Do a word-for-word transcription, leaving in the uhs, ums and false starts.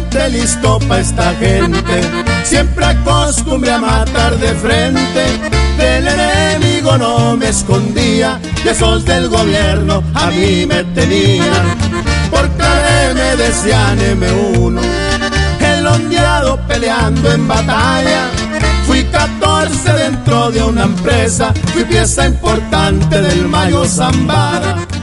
siempre listo pa' esta gente. Siempre acostumbré a matar de frente, del enemigo no me escondía, y esos del gobierno a mí me tenían. Por cada me decían eme uno, el ondeado peleando en batalla. Fui catorce dentro de una empresa, fui pieza importante del Mayo Zambada.